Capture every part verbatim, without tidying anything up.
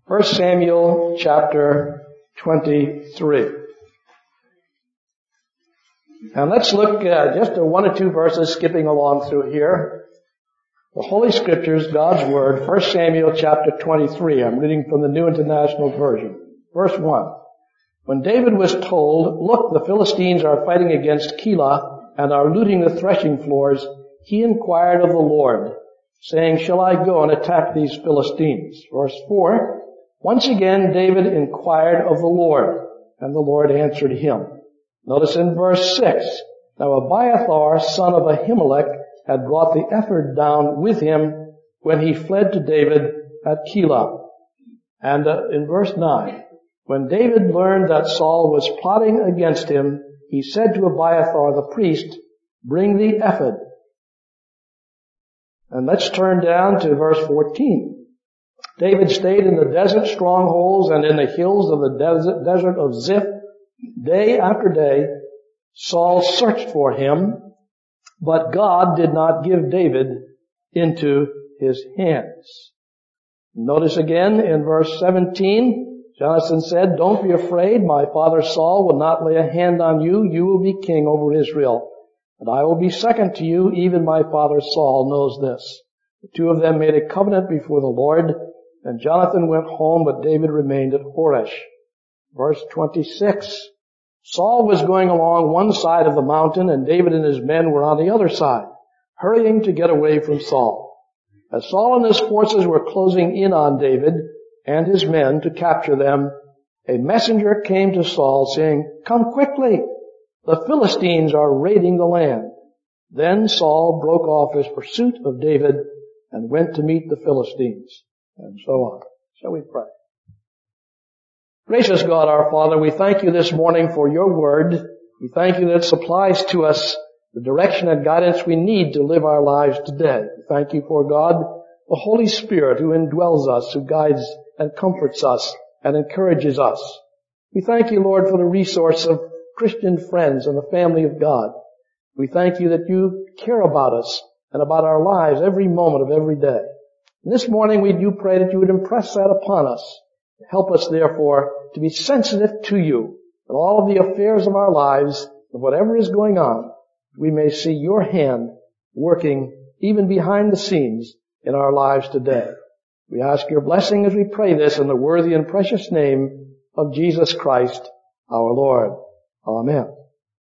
First Samuel chapter twenty-three. And let's look at just one or two verses skipping along through here. The Holy Scriptures, God's Word, First Samuel chapter twenty-three. I'm reading from the New International Version. Verse one. When David was told, "Look, the Philistines are fighting against Keilah and are looting the threshing floors," he inquired of the Lord, saying, "Shall I go and attack these Philistines?" Verse four. Once again David inquired of the Lord, and the Lord answered him. Notice in verse six, "Now Abiathar, son of Ahimelech, had brought the ephod down with him when he fled to David at Keilah." And uh, in verse nine, when David learned that Saul was plotting against him, he said to Abiathar the priest, "Bring the ephod." And let's turn down to verse fourteen. David stayed in the desert strongholds and in the hills of the desert, desert of Ziph. Day after day, Saul searched for him, but God did not give David into his hands. Notice again in verse seventeen, Jonathan said, "Don't be afraid. My father Saul will not lay a hand on you. You will be king over Israel, and I will be second to you. Even my father Saul knows this." The two of them made a covenant before the Lord, and Jonathan went home, but David remained at Horesh. Verse twenty-six. Saul was going along one side of the mountain, and David and his men were on the other side, hurrying to get away from Saul. As Saul and his forces were closing in on David and his men to capture them, a messenger came to Saul saying, "Come quickly, the Philistines are raiding the land." Then Saul broke off his pursuit of David and went to meet the Philistines, and so on. Shall we pray? Gracious God, our Father, we thank you this morning for your word. We thank you that it supplies to us the direction and guidance we need to live our lives today. We thank you for, God, the Holy Spirit who indwells us, who guides and comforts us and encourages us. We thank you, Lord, for the resource of Christian friends and the family of God. We thank you that you care about us and about our lives every moment of every day. And this morning we do pray that you would impress that upon us. Help us, therefore, to be sensitive to you in all of the affairs of our lives, and whatever is going on, we may see your hand working even behind the scenes in our lives today. We ask your blessing as we pray this in the worthy and precious name of Jesus Christ, our Lord. Amen.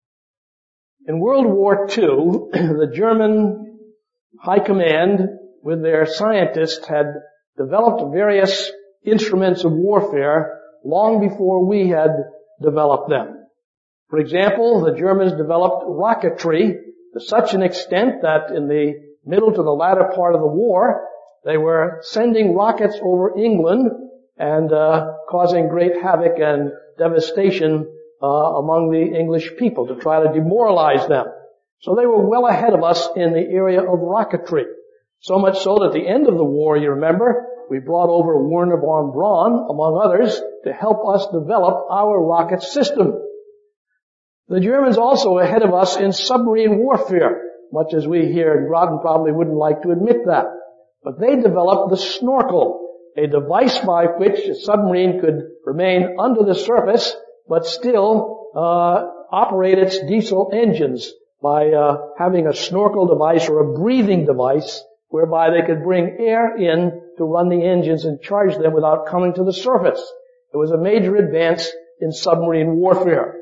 In World War Two, the German High Command, with their scientists, had developed various instruments of warfare long before we had developed them. For example, the Germans developed rocketry to such an extent that in the middle to the latter part of the war, they were sending rockets over England and uh, causing great havoc and devastation uh, among the English people to try to demoralize them. So they were well ahead of us in the area of rocketry. So much so that at the end of the war, you remember, we brought over Werner von Braun, among others, to help us develop our rocket system. The Germans also were ahead of us in submarine warfare, much as we here in Groton probably wouldn't like to admit that. But they developed the snorkel, a device by which a submarine could remain under the surface, but still uh operate its diesel engines by uh having a snorkel device or a breathing device whereby they could bring air in to run the engines and charge them without coming to the surface. It was a major advance in submarine warfare.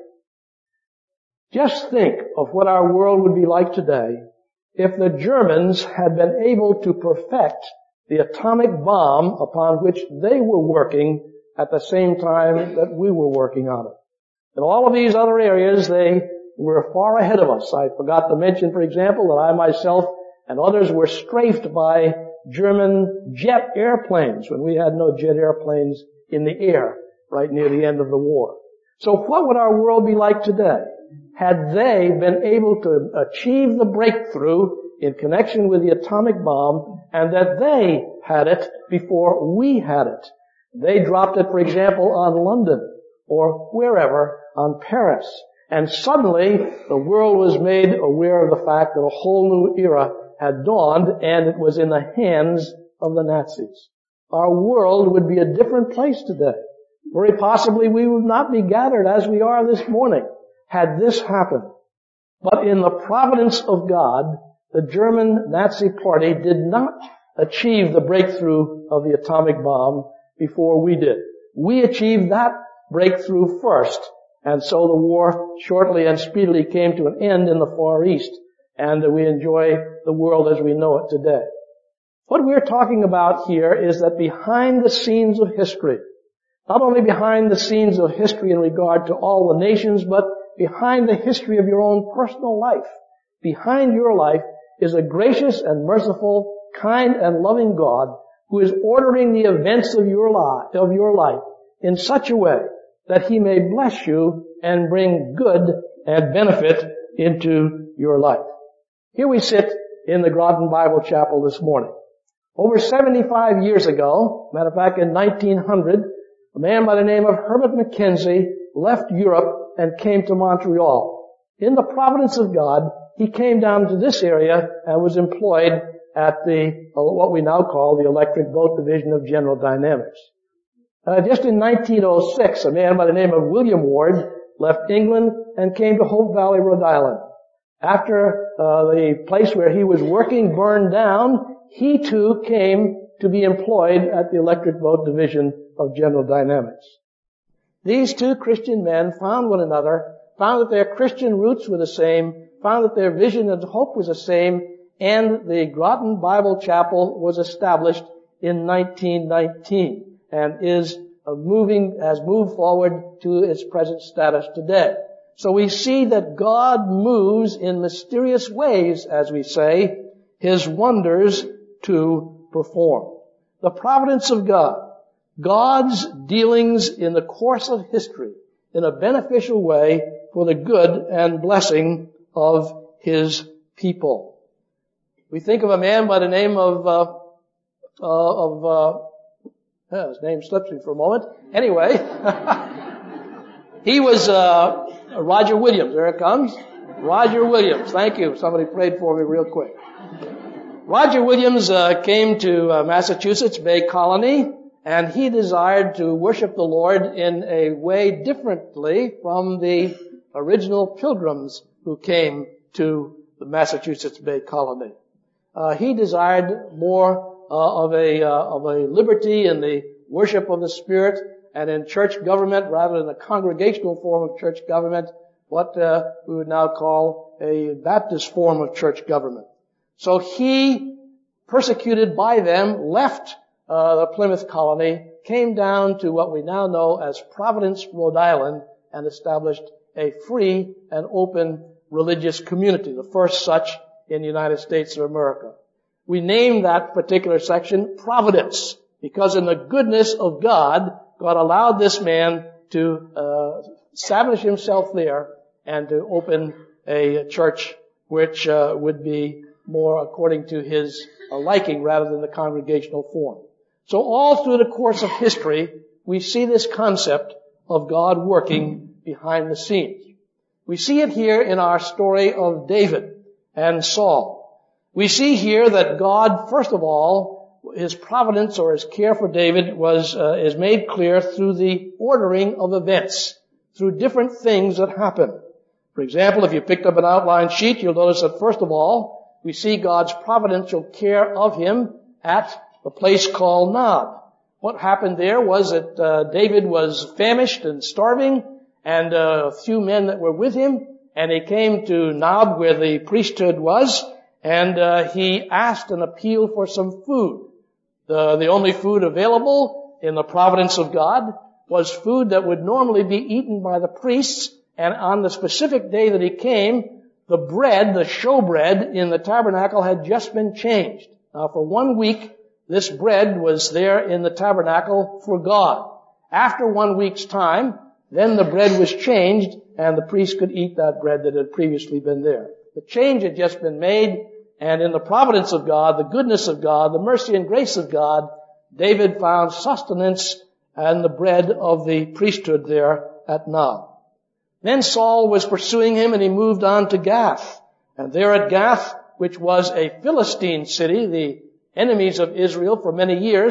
Just think of what our world would be like today if the Germans had been able to perfect the atomic bomb upon which they were working at the same time that we were working on it. In all of these other areas, they were far ahead of us. I forgot to mention, for example, that I myself and others were strafed by German jet airplanes when we had no jet airplanes in the air right near the end of the war. So what would our world be like today had they been able to achieve the breakthrough in connection with the atomic bomb and that they had it before we had it? They dropped it, for example, on London or wherever, on Paris. And suddenly the world was made aware of the fact that a whole new era had dawned, and it was in the hands of the Nazis. our world would be a different place today. Very possibly we would not be gathered as we are this morning had this happened. But in the providence of God, the German Nazi Party did not achieve the breakthrough of the atomic bomb before we did. We achieved that breakthrough first, and so the war shortly and speedily came to an end in the Far East, and we enjoy the world as we know it today. What we're talking about here is that behind the scenes of history, not only behind the scenes of history in regard to all the nations, but behind the history of your own personal life, behind your life is a gracious and merciful, kind and loving God who is ordering the events of your life, of your life in such a way that He may bless you and bring good and benefit into your life. Here we sit in the Groton Bible Chapel this morning. Over seventy-five years ago, matter of fact in nineteen hundred, a man by the name of Herbert Mackenzie left Europe and came to Montreal. In the providence of God, he came down to this area and was employed at the, what we now call the Electric Boat Division of General Dynamics. Uh, just in nineteen oh six, a man by the name of William Ward left England and came to Hope Valley, Rhode Island. After uh, the place where he was working burned down, he too came to be employed at the Electric Boat Division of General Dynamics. These two Christian men found one another, found that their Christian roots were the same, found that their vision and hope was the same, and the Groton Bible Chapel was established in nineteen nineteen and is uh, moving, has moved forward to its present status today. So we see that God moves in mysterious ways, as we say, His wonders to perform. The providence of God, God's dealings in the course of history in a beneficial way for the good and blessing of His people. We think of a man by the name of, uh, uh of, uh, yeah, his name slips me for a moment. Anyway, he was, uh, Roger Williams. There it comes. Roger Williams. Thank you. Somebody prayed for me real quick. Roger Williams, uh, came to uh, Massachusetts Bay Colony, and he desired to worship the Lord in a way differently from the original pilgrims who came to the Massachusetts Bay Colony. Uh, he desired more uh, of a uh, of a liberty in the worship of the Spirit and in church government rather than a congregational form of church government, what uh, we would now call a Baptist form of church government. So he, persecuted by them, left uh, the Plymouth colony, came down to what we now know as Providence, Rhode Island, and established a free and open religious community, the first such in the United States of America. We named that particular section Providence because in the goodness of God, God allowed this man to uh, establish himself there and to open a church which uh, would be more according to his uh, liking rather than the congregational form. So all through the course of history, we see this concept of God working behind the scenes. We see it here in our story of David and Saul. We see here that God, first of all, His providence or His care for David was uh, is made clear through the ordering of events, through different things that happen. For example, if you picked up an outline sheet, you'll notice that first of all, we see God's providential care of him at the place called Nob. What happened there was that uh, David was famished and starving, and uh, a few men that were with him, and he came to Nob where the priesthood was, and uh, he asked and appealed for some food. The, the only food available in the providence of God was food that would normally be eaten by the priests, and on the specific day that he came, the bread, the showbread in the tabernacle had just been changed. Now for one week, this bread was there in the tabernacle for God. After one week's time, then the bread was changed and the priest could eat that bread that had previously been there. The change had just been made, and in the providence of God, the goodness of God, the mercy and grace of God, David found sustenance and the bread of the priesthood there at Nob. Then Saul was pursuing him and he moved on to Gath. And there at Gath, which was a Philistine city, the enemies of Israel for many years,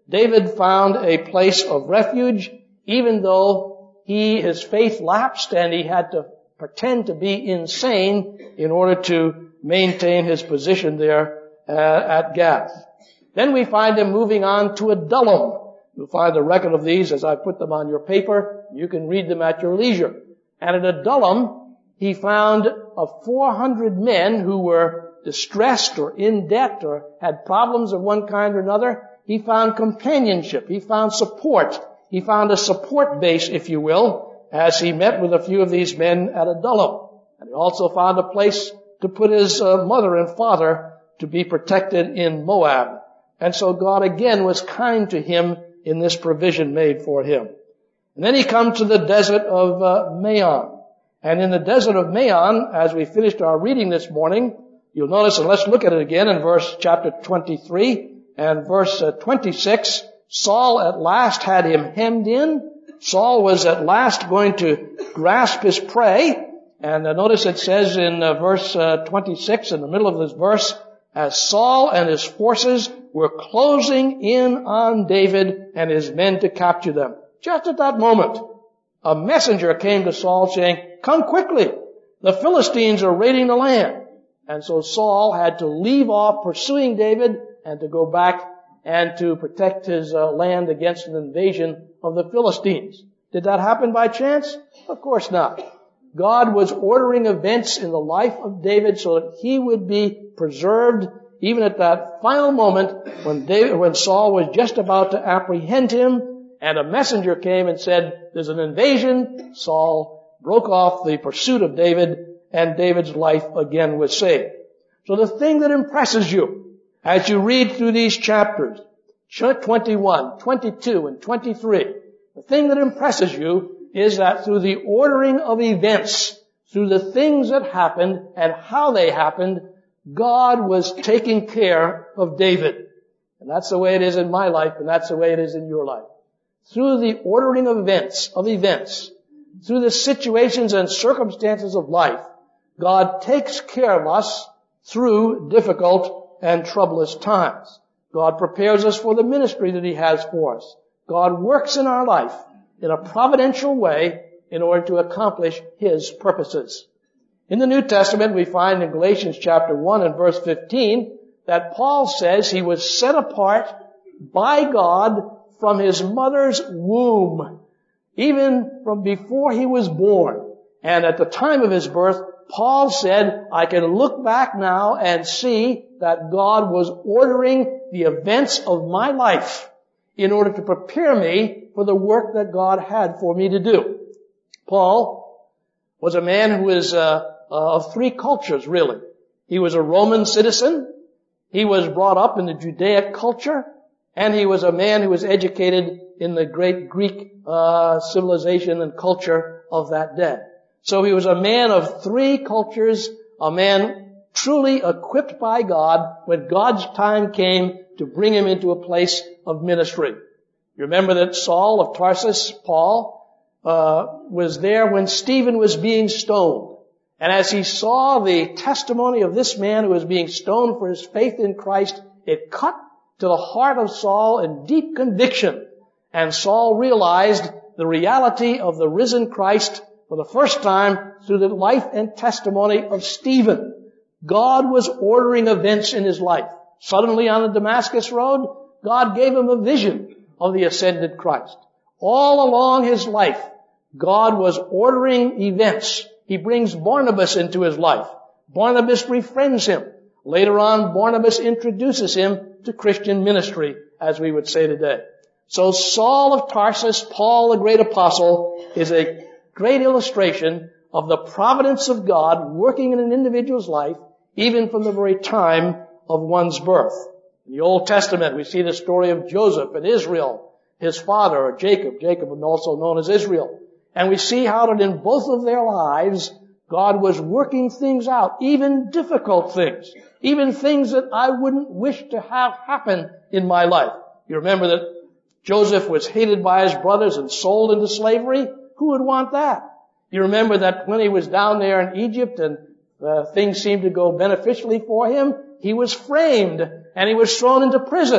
David found a place of refuge, even though he, his faith lapsed and he had to pretend to be insane in order to maintain his position there uh, at Gath. Then we find him moving on to Adullam. You'll find the record of these as I put them on your paper. You can read them at your leisure. And at Adullam, he found of four hundred men who were distressed or in debt or had problems of one kind or another. He found companionship. He found support. He found a support base, if you will, as he met with a few of these men at Adullam. And he also found a place to put his uh, mother and father to be protected in Moab. And so God again was kind to him in this provision made for him. And then he comes to the desert of uh, Maon. And in the desert of Maon, as we finished our reading this morning, you'll notice, and let's look at it again in verse chapter twenty-three and verse uh, twenty-six, Saul at last had him hemmed in. Saul was at last going to grasp his prey. And uh, notice it says in uh, verse uh, twenty-six, in the middle of this verse, as Saul and his forces were closing in on David and his men to capture them. Just at that moment, a messenger came to Saul saying, come quickly, the Philistines are raiding the land. And so Saul had to leave off pursuing David and to go back and to protect his uh, land against an invasion of the Philistines. Did that happen by chance? Of course not. God was ordering events in the life of David so that he would be preserved even at that final moment when David, when Saul was just about to apprehend him, and a messenger came and said, there's an invasion. Saul broke off the pursuit of David, and David's life again was saved. So the thing that impresses you as you read through these chapters, twenty-one, twenty-two, and twenty-three, the thing that impresses you is that through the ordering of events, through the things that happened and how they happened, God was taking care of David. And that's the way it is in my life, and that's the way it is in your life. Through the ordering of events, of events, through the situations and circumstances of life, God takes care of us through difficult and troublous times. God prepares us for the ministry that He has for us. God works in our life in a providential way in order to accomplish His purposes. In the New Testament, we find in Galatians chapter one and verse fifteen that Paul says he was set apart by God from his mother's womb, even from before he was born. And at the time of his birth, Paul said, I can look back now and see that God was ordering the events of my life in order to prepare me for the work that God had for me to do. Paul was a man who was uh, uh, of three cultures, really. He was a Roman citizen. He was brought up in the Judaic culture. And he was a man who was educated in the great Greek uh, civilization and culture of that day. So he was a man of three cultures, a man truly equipped by God when God's time came to bring him into a place of ministry. You remember that Saul of Tarsus, Paul, uh, was there when Stephen was being stoned. And as he saw the testimony of this man who was being stoned for his faith in Christ, it cut to the heart of Saul in deep conviction. And Saul realized the reality of the risen Christ for the first time through the life and testimony of Stephen. God was ordering events in his life. Suddenly on the Damascus road, God gave him a vision of the ascended Christ. All along his life, God was ordering events. He brings Barnabas into his life. Barnabas befriends him. Later on, Barnabas introduces him to Christian ministry, as we would say today. So Saul of Tarsus, Paul the great apostle, is a great illustration of the providence of God working in an individual's life, even from the very time of one's birth. In the Old Testament, we see the story of Joseph and Israel, his father, or Jacob, Jacob also known as Israel. And we see how that in both of their lives, God was working things out, even difficult things, even things that I wouldn't wish to have happen in my life. You remember that Joseph was hated by his brothers and sold into slavery? Who would want that? You remember that when he was down there in Egypt and uh, things seemed to go beneficially for him, he was framed and he was thrown into prison.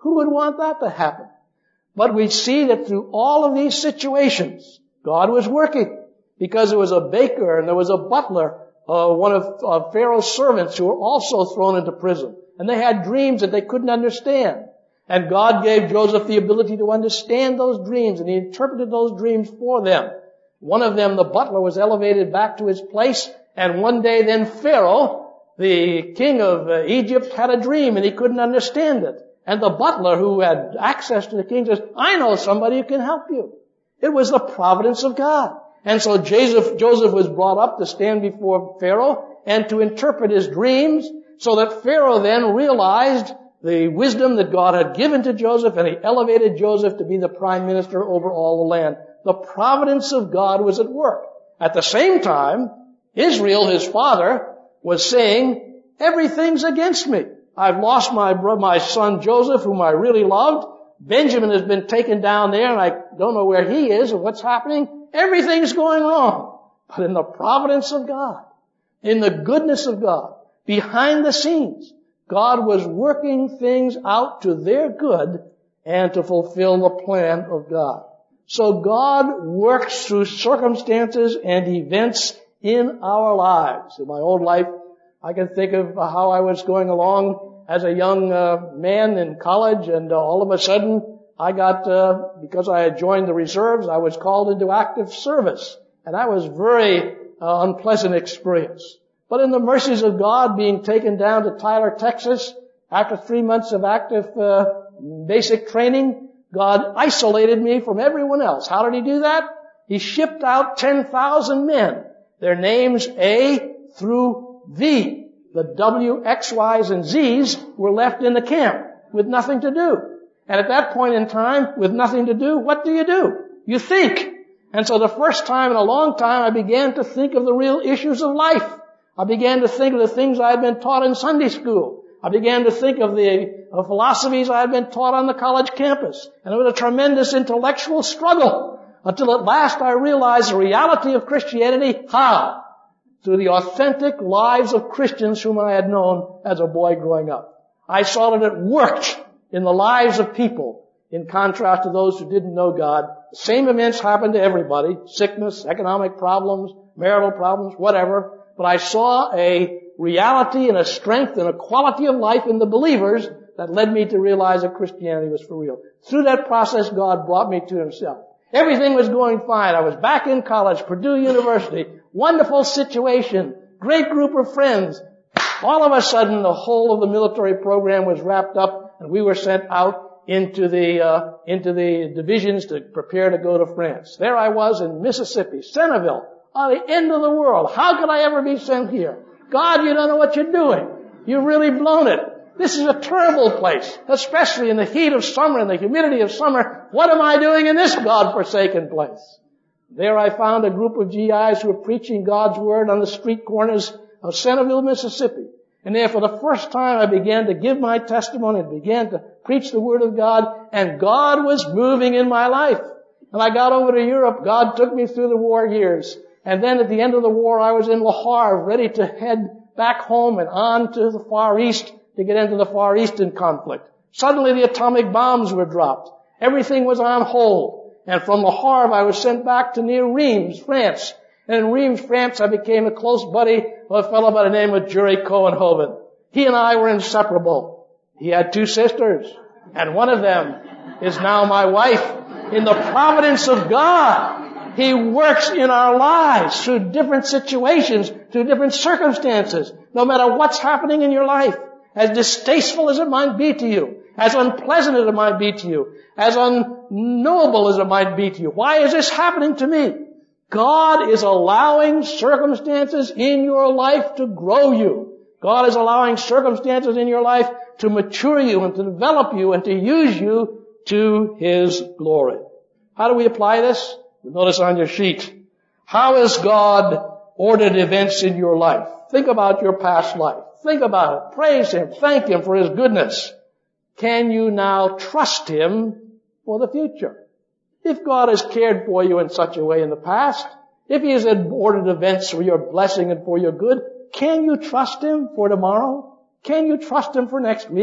Who would want that to happen? But we see that through all of these situations, God was working, because there was a baker and there was a butler, uh, one of uh, Pharaoh's servants who were also thrown into prison. And they had dreams that they couldn't understand. And God gave Joseph the ability to understand those dreams, and he interpreted those dreams for them. One of them, the butler, was elevated back to his place, and one day then Pharaoh, the king of uh, Egypt, had a dream and he couldn't understand it. And the butler, who had access to the king, says, I know somebody who can help you. It was the providence of God. And so Joseph, Joseph was brought up to stand before Pharaoh and to interpret his dreams, so that Pharaoh then realized the wisdom that God had given to Joseph, and he elevated Joseph to be the prime minister over all the land. The providence of God was at work. At the same time, Israel, his father, was saying, everything's against me. I've lost my my son Joseph, whom I really loved. Benjamin has been taken down there, and I don't know where he is or what's happening. Everything's going wrong. But in the providence of God, in the goodness of God, behind the scenes, God was working things out to their good and to fulfill the plan of God. So God works through circumstances and events in our lives. In my own life, I can think of how I was going along as a young uh, man in college, and uh, all of a sudden I got, uh, because I had joined the reserves, I was called into active service. And that was a very uh, unpleasant experience. But in the mercies of God, being taken down to Tyler, Texas, after three months of active uh, basic training, God isolated me from everyone else. How did he do that? He shipped out ten thousand men. Their names A through V. The W, X, Y's, and Z's were left in the camp with nothing to do. And at that point in time, with nothing to do, what do you do? You think. And so the first time in a long time, I began to think of the real issues of life. I began to think of the things I had been taught in Sunday school. I began to think of the of philosophies I had been taught on the college campus. And it was a tremendous intellectual struggle until at last I realized the reality of Christianity. How? Through the authentic lives of Christians whom I had known as a boy growing up. I saw that it worked in the lives of people, in contrast to those who didn't know God. The same events happened to everybody: sickness, economic problems, marital problems, whatever. But I saw a reality and a strength and a quality of life in the believers that led me to realize that Christianity was for real. Through that process, God brought me to himself. Everything was going fine. I was back in college, Purdue University. Wonderful situation. Great group of friends. All of a sudden, the whole of the military program was wrapped up, and we were sent out into the uh, into the divisions to prepare to go to France. There I was in Mississippi, Centerville, on the end of the world. How could I ever be sent here? God, you don't know what you're doing. You've really blown it. This is a terrible place, especially in the heat of summer and the humidity of summer. What am I doing in this God-forsaken place? There I found a group of G Is who were preaching God's Word on the street corners of Centerville, Mississippi. And there for the first time I began to give my testimony and began to preach the Word of God, and God was moving in my life. And I got over to Europe. God took me through the war years. And then at the end of the war, I was in Le Havre, ready to head back home and on to the Far East to get into the Far Eastern conflict. Suddenly the atomic bombs were dropped. Everything was on hold. And from Le Havre, I was sent back to near Reims, France. And in Reims, France, I became a close buddy of a fellow by the name of Jerry Cohenhoven. He and I were inseparable. He had two sisters, and one of them is now my wife. In the providence of God, he works in our lives through different situations, through different circumstances, no matter what's happening in your life. As distasteful as it might be to you, as unpleasant as it might be to you, as unknowable as it might be to you. Why is this happening to me? God is allowing circumstances in your life to grow you. God is allowing circumstances in your life to mature you and to develop you and to use you to his glory. How do we apply this? Notice on your sheet. How has God ordered events in your life? Think about your past life. Think about it. Praise him. Thank him for his goodness. Can you now trust him for the future? If God has cared for you in such a way in the past, if he has ordered events for your blessing and for your good, can you trust him for tomorrow? Can you trust him for next week?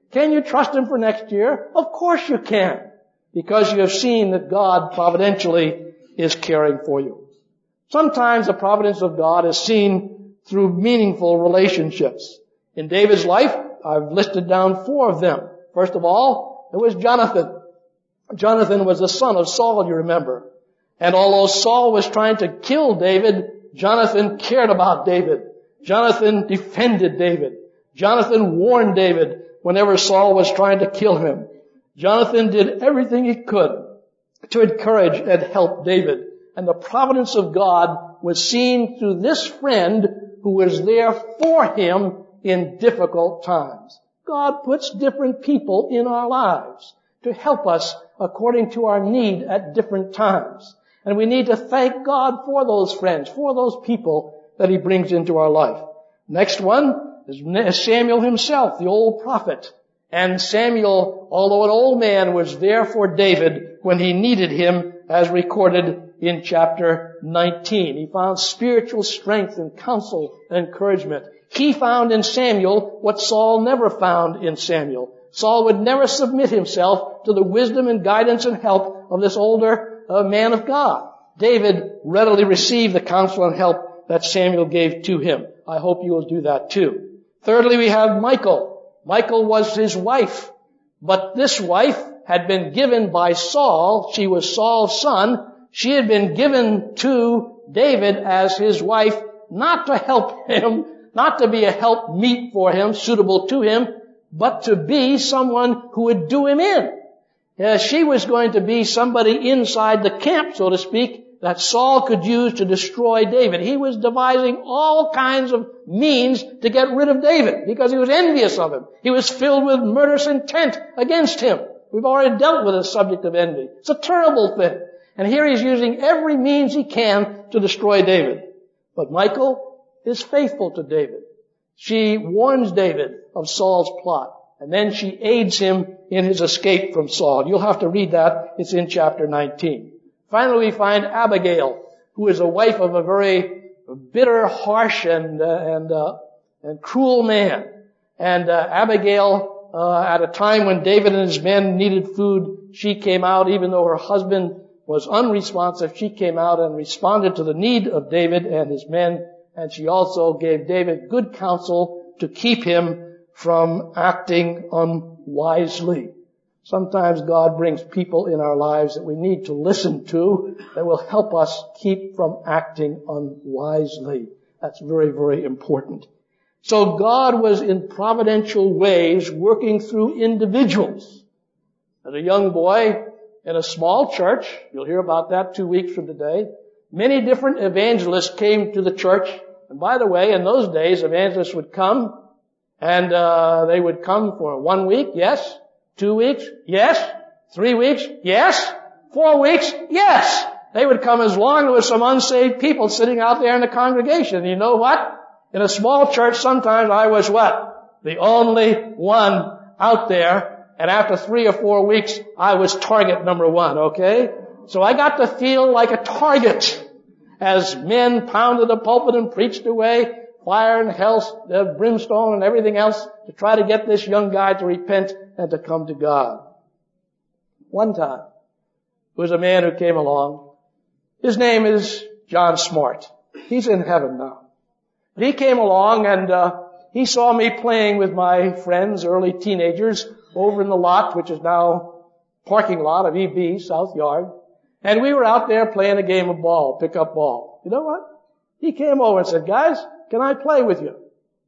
Can you trust Him for next year? Of course you can, because you have seen that God providentially is caring for you. Sometimes the providence of God is seen through meaningful relationships. In David's life, I've listed down four of them. First of all, it was Jonathan. Jonathan was the son of Saul, you remember. And although Saul was trying to kill David, Jonathan cared about David. Jonathan defended David. Jonathan warned David whenever Saul was trying to kill him. Jonathan did everything he could to encourage and help David. And the providence of God was seen through this friend who was there for him in difficult times. God puts different people in our lives to help us according to our need at different times. And we need to thank God for those friends, for those people that He brings into our life. Next one is Samuel himself, the old prophet. And Samuel, although an old man, was there for David when he needed him, as recorded in chapter nineteen. He found spiritual strength and counsel and encouragement. He found in Samuel what Saul never found in Samuel. Saul would never submit himself to the wisdom and guidance and help of this older uh, man of God. David readily received the counsel and help that Samuel gave to him. I hope you will do that too. Thirdly, we have Michal. Michal was his wife, but this wife had been given by Saul. She was Saul's son. She had been given to David as his wife, not to help him, not to be a help meet for him, suitable to him, but to be someone who would do him in. Uh, she was going to be somebody inside the camp, so to speak, that Saul could use to destroy David. He was devising all kinds of means to get rid of David because he was envious of him. He was filled with murderous intent against him. We've already dealt with the subject of envy. It's a terrible thing. And here he's using every means he can to destroy David. But Michal is faithful to David. She warns David of Saul's plot, and then she aids him in his escape from Saul. You'll have to read that. It's in chapter nineteen. Finally, we find Abigail, who is a wife of a very bitter, harsh, and uh, and uh, and cruel man. And uh, Abigail, uh, at a time when David and his men needed food, she came out, even though her husband was unresponsive. She came out and responded to the need of David and his men. And she also gave David good counsel to keep him from acting unwisely. Sometimes God brings people in our lives that we need to listen to that will help us keep from acting unwisely. That's very, very important. So God was in providential ways working through individuals. As a young boy in a small church, you'll hear about that two weeks from today, many different evangelists came to the church. And by the way, in those days, evangelists would come, and uh they would come for one week, yes. Two weeks, yes. Three weeks, yes. Four weeks, yes. They would come as long as there was some unsaved people sitting out there in the congregation. And you know what? In a small church, sometimes I was what? The only one out there. And after three or four weeks, I was target number one, okay? So I got to feel like a target as men pounded the pulpit and preached away fire and hell, uh, brimstone and everything else to try to get this young guy to repent and to come to God. One time, there was a man who came along. His name is John Smart. He's in heaven now. But he came along and uh, he saw me playing with my friends, early teenagers, over in the lot, which is now parking lot of E B, South Yard. And we were out there playing a game of ball, pick-up ball. You know what? He came over and said, guys, can I play with you?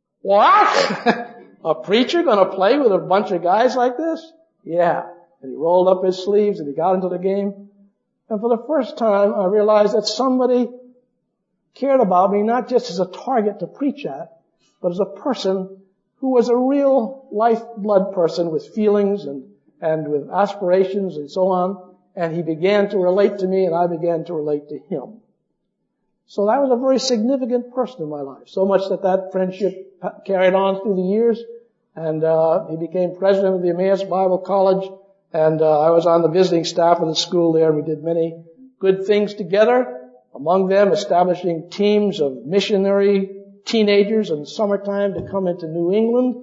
What? A preacher gonna play with a bunch of guys like this? Yeah. And he rolled up his sleeves and he got into the game. And for the first time, I realized that somebody cared about me not just as a target to preach at, but as a person who was a real lifeblood person with feelings and, and with aspirations and so on. And he began to relate to me and I began to relate to him. So that was a very significant person in my life. So much that that friendship carried on through the years. And uh he became president of the Emmaus Bible College. And uh I was on the visiting staff of the school there. And we did many good things together. Among them, establishing teams of missionary teenagers in the summertime to come into New England. And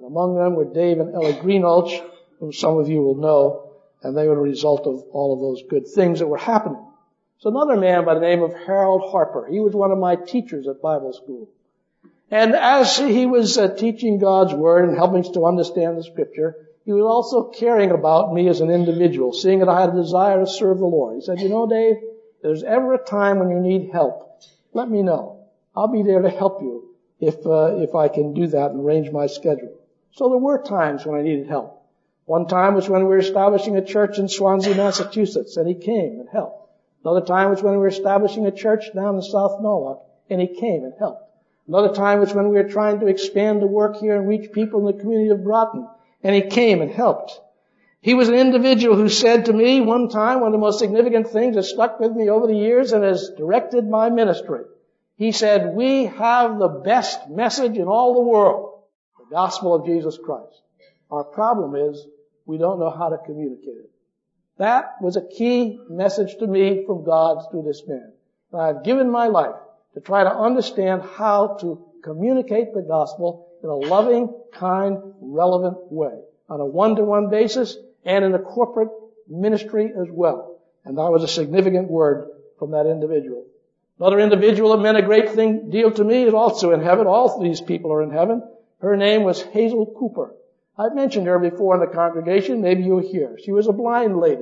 Among them were Dave and Ella Greenhalgh, whom some of you will know, and they were the result of all of those good things that were happening. So another man by the name of Harold Harper. He was one of my teachers at Bible school. And as he was uh, teaching God's Word and helping us to understand the Scripture, he was also caring about me as an individual, seeing that I had a desire to serve the Lord. He said, you know, Dave, if there's ever a time when you need help, let me know. I'll be there to help you if uh, if I can do that and arrange my schedule. So there were times when I needed help. One time was when we were establishing a church in Swansea, Massachusetts, and he came and helped. Another time was when we were establishing a church down in South Norwalk, and he came and helped. Another time was when we were trying to expand the work here and reach people in the community of Broughton, and he came and helped. He was an individual who said to me one time, one of the most significant things that stuck with me over the years and has directed my ministry. He said, we have the best message in all the world, the gospel of Jesus Christ. Our problem is we don't know how to communicate it. That was a key message to me from God through this man. And I've given my life to try to understand how to communicate the gospel in a loving, kind, relevant way, on a one-to-one basis and in a corporate ministry as well. And that was a significant word from that individual. Another individual that meant a great thing, deal to me is also in heaven. All these people are in heaven. Her name was Hazel Cooper. I've mentioned her before in the congregation. Maybe you were here. She was a blind lady.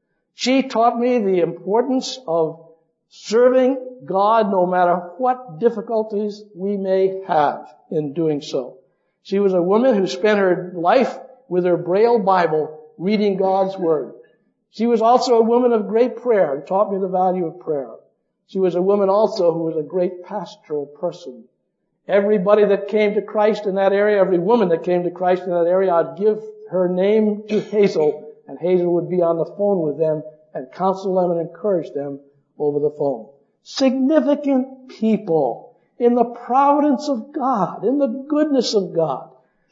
She taught me the importance of serving God no matter what difficulties we may have in doing so. She was a woman who spent her life with her Braille Bible reading God's Word. She was also a woman of great prayer and taught me the value of prayer. She was a woman also who was a great pastoral person. Everybody that came to Christ in that area, every woman that came to Christ in that area, I'd give her name to Hazel, and Hazel would be on the phone with them and counsel them and encourage them over the phone. Significant people in the providence of God, in the goodness of God.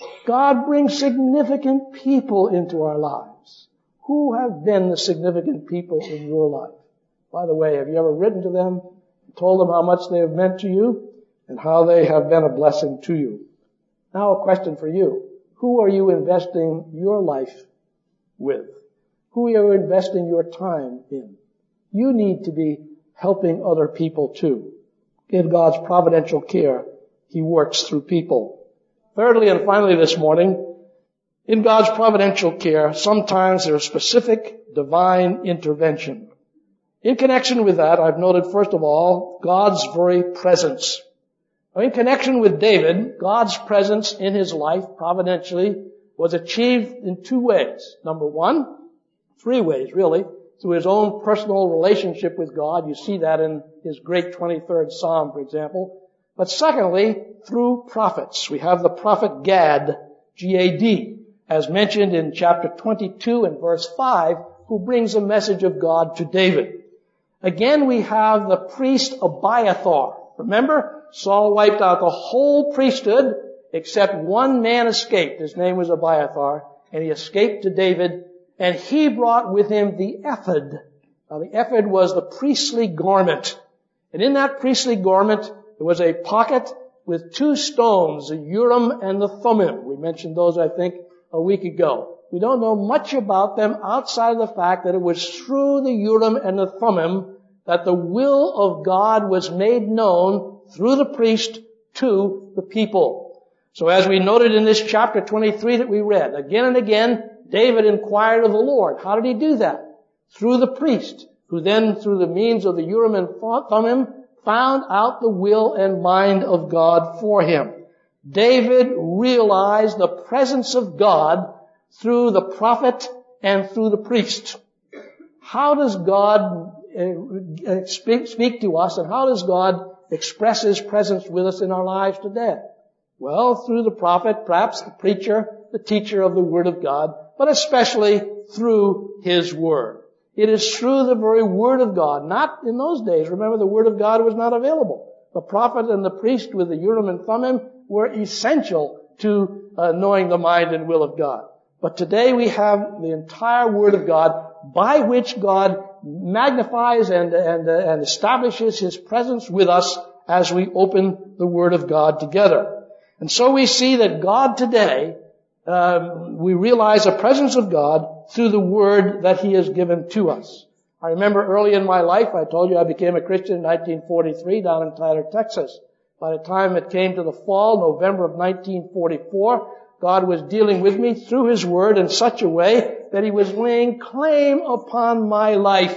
God brings significant people into our lives. Who have been the significant people in your life? By the way, have you ever written to them, told them how much they have meant to you, and how they have been a blessing to you? Now a question for you. Who are you investing your life with? Who are you investing your time in? You need to be helping other people too. In God's providential care, He works through people. Thirdly and finally this morning, in God's providential care, sometimes there is specific divine intervention. In connection with that, I've noted, first of all, God's very presence. In connection with David, God's presence in his life, providentially, was achieved in two ways. Number one, three ways, really. Through his own personal relationship with God. You see that in his great twenty-third Psalm, for example. But secondly, through prophets. We have the prophet Gad, G A D, as mentioned in chapter twenty-two and verse five, who brings a message of God to David. Again, we have the priest Abiathar. Remember, Saul wiped out the whole priesthood except one man escaped. His name was Abiathar, and he escaped to David, and he brought with him the ephod. Now, the ephod was the priestly garment. And in that priestly garment, there was a pocket with two stones, the Urim and the Thummim. We mentioned those, I think, a week ago. We don't know much about them outside of the fact that it was through the Urim and the Thummim that the will of God was made known through the priest to the people. So as we noted in this chapter twenty-three that we read, again and again, David inquired of the Lord. How did he do that? Through the priest, who then, through the means of the Urim and Thummim, found out the will and mind of God for him. David realized the presence of God through the prophet and through the priest. How does God uh, speak, speak to us, and how does God express His presence with us in our lives today? Well, through the prophet, perhaps the preacher, the teacher of the Word of God, but especially through His Word. It is through the very Word of God. Not in those days. Remember, the Word of God was not available. The prophet and the priest with the Urim and Thummim were essential to uh, knowing the mind and will of God. But today we have the entire Word of God by which God magnifies and, and, uh, and establishes His presence with us as we open the Word of God together. And so we see that God today um, we realize the presence of God through the Word that He has given to us. I remember early in my life, I told you I became a Christian in nineteen forty-three down in Tyler, Texas. By the time it came to the fall, November of nineteen forty-four, God was dealing with me through His Word in such a way that He was laying claim upon my life.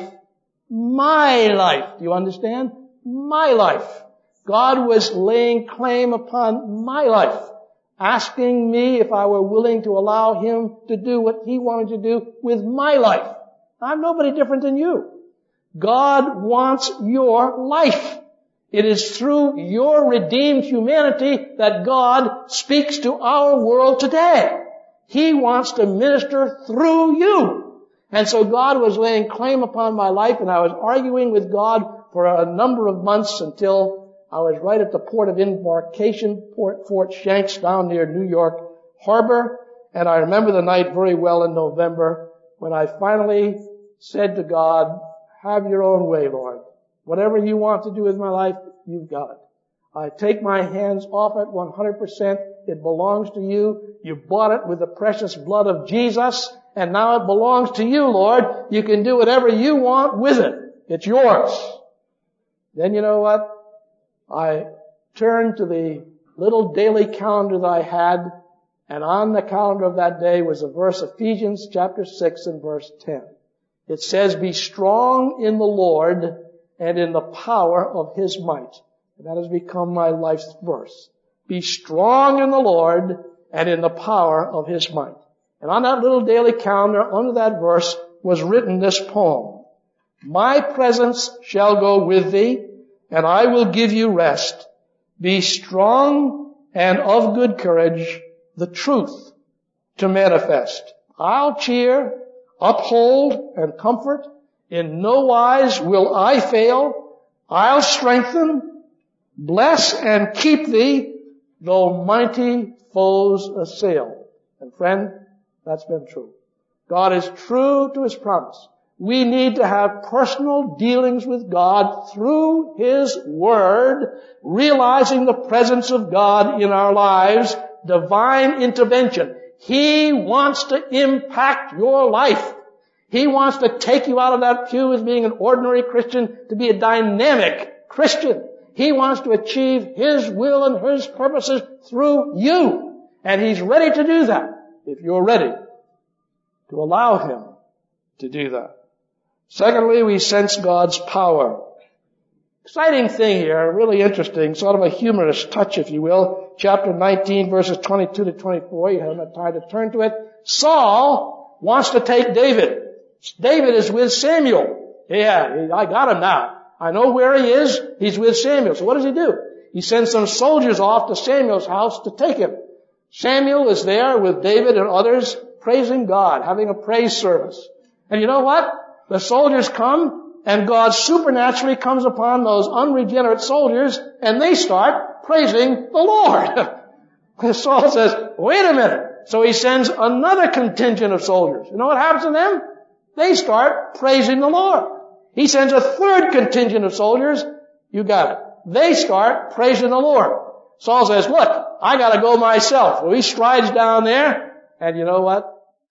My life. Do you understand? My life. God was laying claim upon my life, asking me if I were willing to allow Him to do what He wanted to do with my life. I'm nobody different than you. God wants your life. It is through your redeemed humanity that God speaks to our world today. He wants to minister through you. And so God was laying claim upon my life, and I was arguing with God for a number of months until I was right at the port of embarkation, Port Fort Shanks down near New York Harbor. And I remember the night very well in November when I finally said to God, have your own way, Lord. Whatever you want to do with my life, you've got it. I take my hands off it one hundred percent. It belongs to you. You bought it with the precious blood of Jesus, and now it belongs to you, Lord. You can do whatever you want with it. It's yours. Then you know what? I turned to the little daily calendar that I had, and on the calendar of that day was a verse, Ephesians chapter six and verse ten. It says, be strong in the Lord and in the power of His might. And that has become my life's verse. Be strong in the Lord and in the power of His might. And on that little daily calendar, under that verse, was written this poem. My presence shall go with thee, and I will give you rest. Be strong and of good courage, the truth to manifest. I'll cheer, uphold, and comfort. In no wise will I fail. I'll strengthen, bless, and keep thee, though mighty foes assail. And friend, that's been true. God is true to His promise. We need to have personal dealings with God through His Word, realizing the presence of God in our lives, divine intervention. He wants to impact your life. He wants to take you out of that pew as being an ordinary Christian to be a dynamic Christian. He wants to achieve His will and His purposes through you. And He's ready to do that if you're ready to allow Him to do that. Secondly, we sense God's power. Exciting thing here, really interesting, sort of a humorous touch, if you will. Chapter nineteen, verses twenty-two to twenty-four. You haven't had time to turn to it. Saul wants to take David. David is with Samuel. Yeah, I got him now. I know where he is. He's with Samuel. So what does he do? He sends some soldiers off to Samuel's house to take him. Samuel is there with David and others praising God, having a praise service. And you know what? The soldiers come, and God supernaturally comes upon those unregenerate soldiers, and they start praising the Lord. Saul says, wait a minute. So he sends another contingent of soldiers. You know what happens to them? They start praising the Lord. He sends a third contingent of soldiers. You got it. They start praising the Lord. Saul says, look, I gotta go myself. Well, he strides down there, and you know what?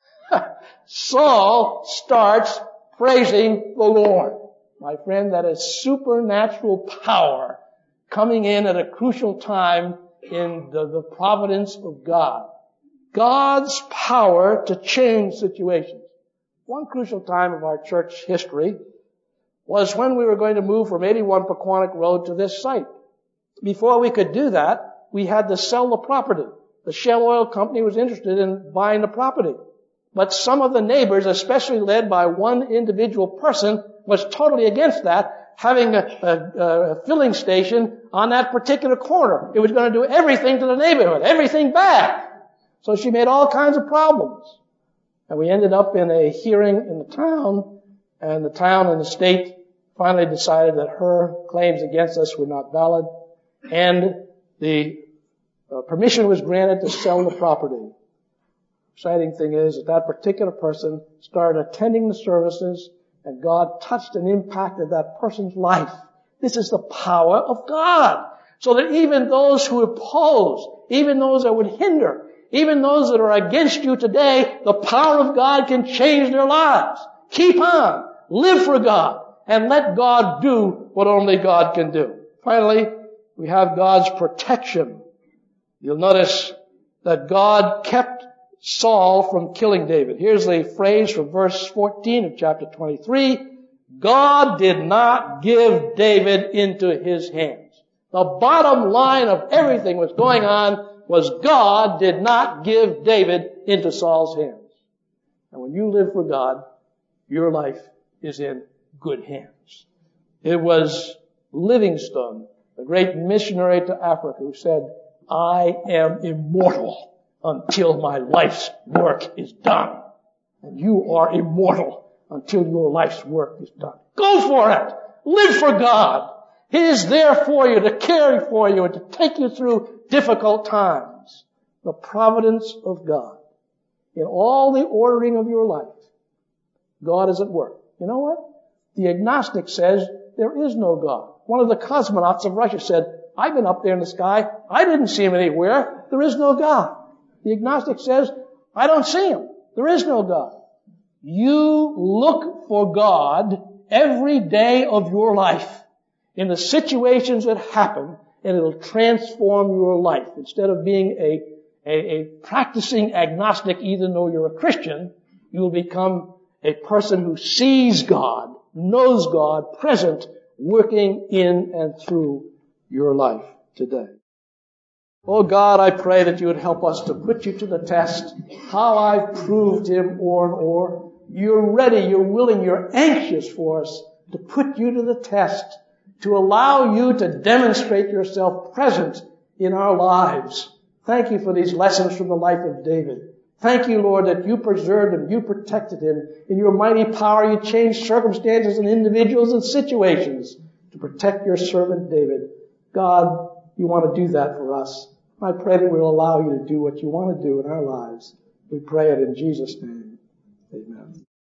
Saul starts praising the Lord. My friend, that is supernatural power coming in at a crucial time in the, the providence of God. God's power to change situations. One crucial time of our church history was when we were going to move from eighty-one Pequannock Road to this site. Before we could do that, we had to sell the property. The Shell Oil Company was interested in buying the property. But some of the neighbors, especially led by one individual person, was totally against that, having a, a, a filling station on that particular corner. It was going to do everything to the neighborhood, everything bad. So she made all kinds of problems. And we ended up in a hearing in the town, and the town and the state finally decided that her claims against us were not valid, and the uh, permission was granted to sell the property. Exciting thing is that that particular person started attending the services, and God touched and impacted that person's life. This is the power of God. So that even those who oppose, even those that would hinder, Even those that are against you today, the power of God can change their lives. Keep on. Live for God. And let God do what only God can do. Finally, we have God's protection. You'll notice that God kept Saul from killing David. Here's the phrase from verse fourteen of chapter twenty-three. God did not give David into his hands. The bottom line of everything that's going on was God did not give David into Saul's hands. And when you live for God, your life is in good hands. It was Livingstone, the great missionary to Africa, who said, I am immortal until my life's work is done. And you are immortal until your life's work is done. Go for it. Live for God. He is there for you, to care for you, and to take you through difficult times. The providence of God. In all the ordering of your life, God is at work. You know what? The agnostic says there is no God. One of the cosmonauts of Russia said, I've been up there in the sky. I didn't see him anywhere. There is no God. The agnostic says, I don't see him. There is no God. You look for God every day of your life in the situations that happen, and it'll transform your life. Instead of being a, a, a practicing agnostic, even though you're a Christian, you'll become a person who sees God, knows God, present, working in and through your life today. Oh God, I pray that you would help us to put you to the test. How I've proved him o'er and o'er. You're ready, you're willing, you're anxious for us to put you to the test, to allow you to demonstrate yourself present in our lives. Thank you for these lessons from the life of David. Thank you, Lord, that you preserved him, you protected him. In your mighty power, you changed circumstances and individuals and situations to protect your servant David. God, you want to do that for us. I pray that we'll allow you to do what you want to do in our lives. We pray it in Jesus' name. Amen.